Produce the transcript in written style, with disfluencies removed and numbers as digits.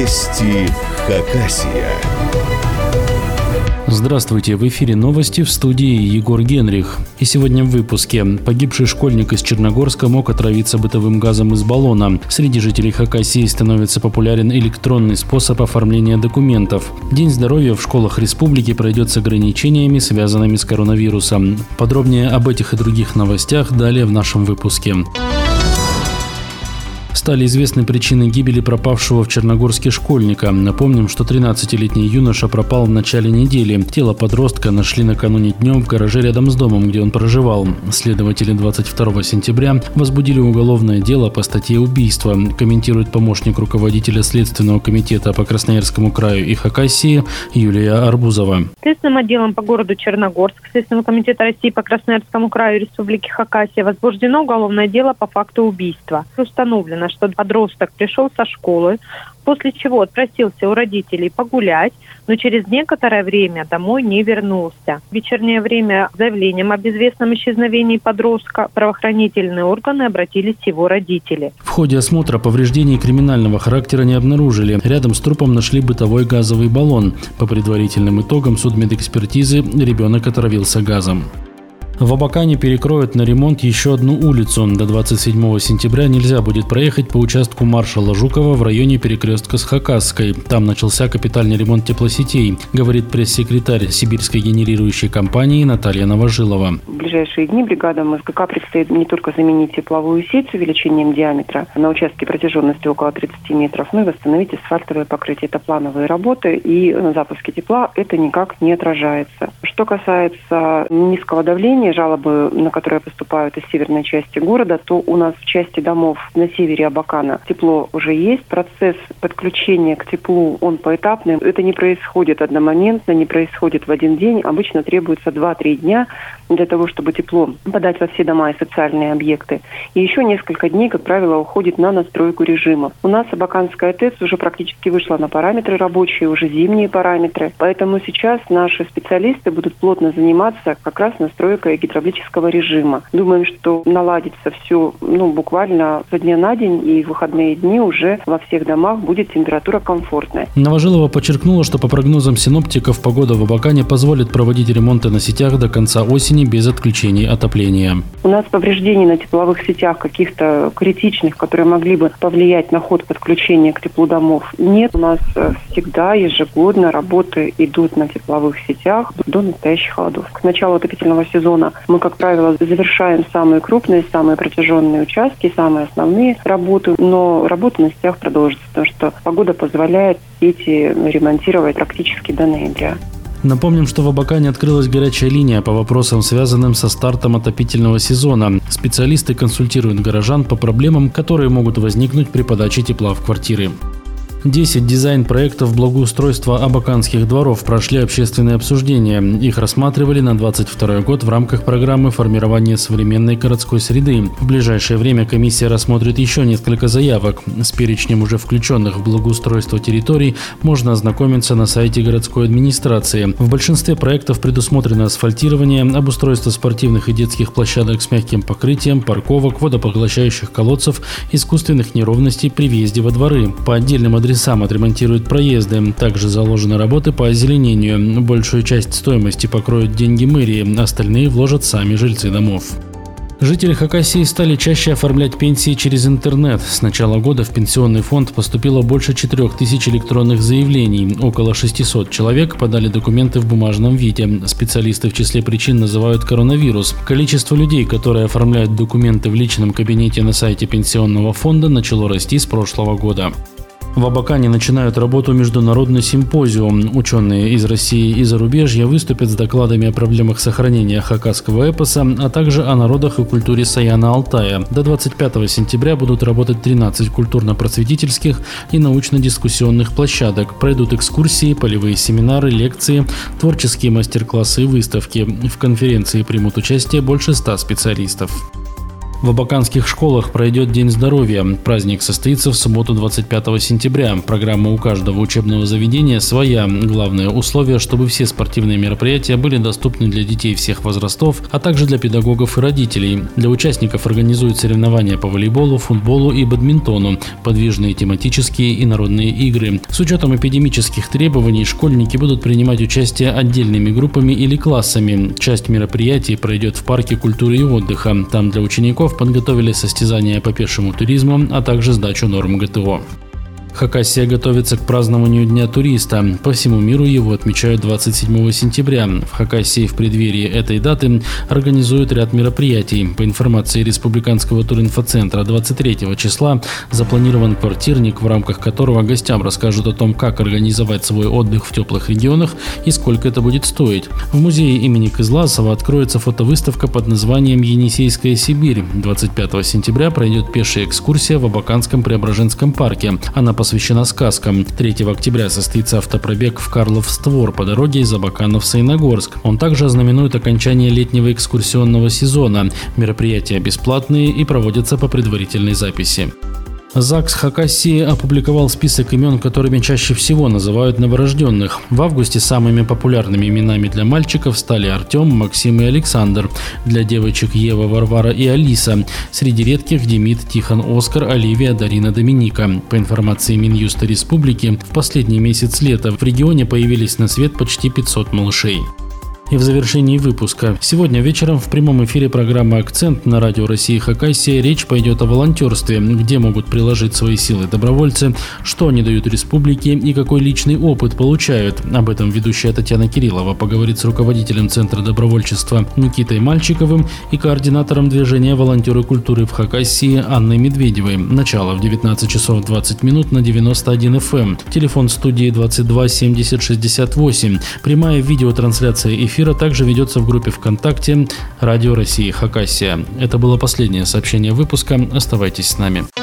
Вести Хакасия. Здравствуйте, в эфире новости, в студии Егор Генрих. И сегодня в выпуске. Погибший школьник из Черногорска мог отравиться бытовым газом из баллона. Среди жителей Хакасии становится популярен электронный способ оформления документов. День здоровья в школах республики пройдет с ограничениями, связанными с коронавирусом. Подробнее об этих и других новостях далее в нашем выпуске. Стали известны причины гибели пропавшего в Черногорске школьника. Напомним, что 13-летний юноша пропал в начале недели. Тело подростка нашли накануне днем в гараже рядом с домом, где он проживал. Следователи 22 сентября возбудили уголовное дело по статье «Убийство», комментирует помощник руководителя Следственного комитета по Красноярскому краю и Хакасии Юлия Арбузова. Следственным отделом по городу Черногорск Следственного комитета России по Красноярскому краю и Республике Хакасия возбуждено уголовное дело по факту убийства. Установлено, что подросток пришел со школы, после чего отпросился у родителей погулять, но через некоторое время домой не вернулся. В вечернее время с заявлением об известном исчезновении подростка правоохранительные органы обратились его родители. В ходе осмотра повреждений криминального характера не обнаружили. Рядом с трупом нашли бытовой газовый баллон. По предварительным итогам судмедэкспертизы ребенок отравился газом. В Абакане перекроют на ремонт еще одну улицу. До 27 сентября нельзя будет проехать по участку маршала Жукова в районе перекрестка с Хакасской. Там начался капитальный ремонт теплосетей, говорит пресс-секретарь сибирской генерирующей компании Наталья Новожилова. В ближайшие дни бригадам СГК предстоит не только заменить тепловую сеть с увеличением диаметра на участке протяженностью около 30 метров, но и восстановить асфальтовое покрытие. Это плановые работы, и на запуске тепла это никак не отражается. Что касается низкого давления, жалобы, на которые поступают из северной части города, то у нас в части домов на севере Абакана тепло уже есть. Процесс подключения к теплу, он поэтапный. Это не происходит одномоментно, не происходит в один день. Обычно требуется 2-3 дня для того, чтобы тепло подать во все дома и социальные объекты. И еще несколько дней, как правило, уходит на настройку режима. У нас Абаканская ТЭЦ уже практически вышла на параметры рабочие, уже зимние параметры. Поэтому сейчас наши специалисты будут плотно заниматься как раз настройкой гидравлического режима. Думаем, что наладится все буквально со дня на день, и в выходные дни уже во всех домах будет температура комфортная. Новожилова подчеркнула, что по прогнозам синоптиков погода в Абакане позволит проводить ремонты на сетях до конца осени без отключений отопления. У нас повреждений на тепловых сетях каких-то критичных, которые могли бы повлиять на ход подключения к теплу домов, нет. У нас всегда ежегодно работы идут на тепловых сетях до настоящих холодов. К началу отопительного сезона мы, как правило, завершаем самые крупные, самые протяженные участки, самые основные работы, но работа на сетях продолжится, потому что погода позволяет сети ремонтировать практически до ноября. Напомним, что в Абакане открылась горячая линия по вопросам, связанным со стартом отопительного сезона. Специалисты консультируют горожан по проблемам, которые могут возникнуть при подаче тепла в квартиры. 10 дизайн-проектов благоустройства абаканских дворов прошли общественные обсуждения. Их рассматривали на 2022 год в рамках программы формирования современной городской среды. В ближайшее время комиссия рассмотрит еще несколько заявок. С перечнем уже включенных в благоустройство территорий можно ознакомиться на сайте городской администрации. В большинстве проектов предусмотрено асфальтирование, обустройство спортивных и детских площадок с мягким покрытием, парковок, водопоглощающих колодцев, искусственных неровностей при въезде во дворы. По отдельным адресам отремонтируют проезды. Также заложены работы по озеленению. Большую часть стоимости покроют деньги мэрии, остальные вложат сами жильцы домов. Жители Хакасии стали чаще оформлять пенсии через интернет. С начала года в пенсионный фонд поступило больше 4000 электронных заявлений. Около 600 человек подали документы в бумажном виде. Специалисты в числе причин называют коронавирус. Количество людей, которые оформляют документы в личном кабинете на сайте пенсионного фонда, начало расти с прошлого года. В Абакане начинают работу международный симпозиум. Ученые из России и зарубежья выступят с докладами о проблемах сохранения хакасского эпоса, а также о народах и культуре Саяна-Алтая. До 25 сентября будут работать 13 культурно-просветительских и научно-дискуссионных площадок. Пройдут экскурсии, полевые семинары, лекции, творческие мастер-классы и выставки. В конференции примут участие больше 100 специалистов. В абаканских школах пройдет День здоровья. Праздник состоится в субботу 25 сентября. Программа у каждого учебного заведения своя. Главное условие, чтобы все спортивные мероприятия были доступны для детей всех возрастов, а также для педагогов и родителей. Для участников организуют соревнования по волейболу, футболу и бадминтону, подвижные тематические и народные игры. С учетом эпидемических требований школьники будут принимать участие отдельными группами или классами. Часть мероприятий пройдет в парке культуры и отдыха. Там для учеников подготовили состязания по пешему туризму, а также сдачу норм ГТО. Хакасия готовится к празднованию Дня туриста. По всему миру его отмечают 27 сентября. В Хакасии в преддверии этой даты организуют ряд мероприятий. По информации Республиканского туринфоцентра, 23 числа запланирован квартирник, в рамках которого гостям расскажут о том, как организовать свой отдых в теплых регионах и сколько это будет стоить. В музее имени Кызласова откроется фотовыставка под названием «Енисейская Сибирь». 25 сентября пройдет пешая экскурсия в Абаканском Преображенском парке. Она посвящена сказкам. 3 октября состоится автопробег в Карлов-Створ по дороге из Абакана в Саяногорск. Он также ознаменует окончание летнего экскурсионного сезона. Мероприятия бесплатные и проводятся по предварительной записи. ЗАГС Хакасии опубликовал список имен, которыми чаще всего называют новорожденных. В августе самыми популярными именами для мальчиков стали Артем, Максим и Александр. Для девочек Ева, Варвара и Алиса. Среди редких Демид, Тихон, Оскар, Оливия, Дарина, Доминика. По информации Минюста Республики, в последний месяц лета в регионе появились на свет почти 500 малышей. И в завершении выпуска. Сегодня вечером в прямом эфире программы «Акцент» на радио России Хакасия речь пойдет о волонтерстве, где могут приложить свои силы добровольцы, что они дают республике и какой личный опыт получают. Об этом ведущая Татьяна Кириллова поговорит с руководителем Центра добровольчества Никитой Мальчиковым и координатором движения «Волонтеры культуры» в Хакасии Анной Медведевой. Начало в 19 часов 20 минут на 91 FM. Телефон студии 22 70 68. Прямая видеотрансляция эфира также ведется в группе ВКонтакте «Радио России Хакасия». Это было последнее сообщение выпуска. Оставайтесь с нами.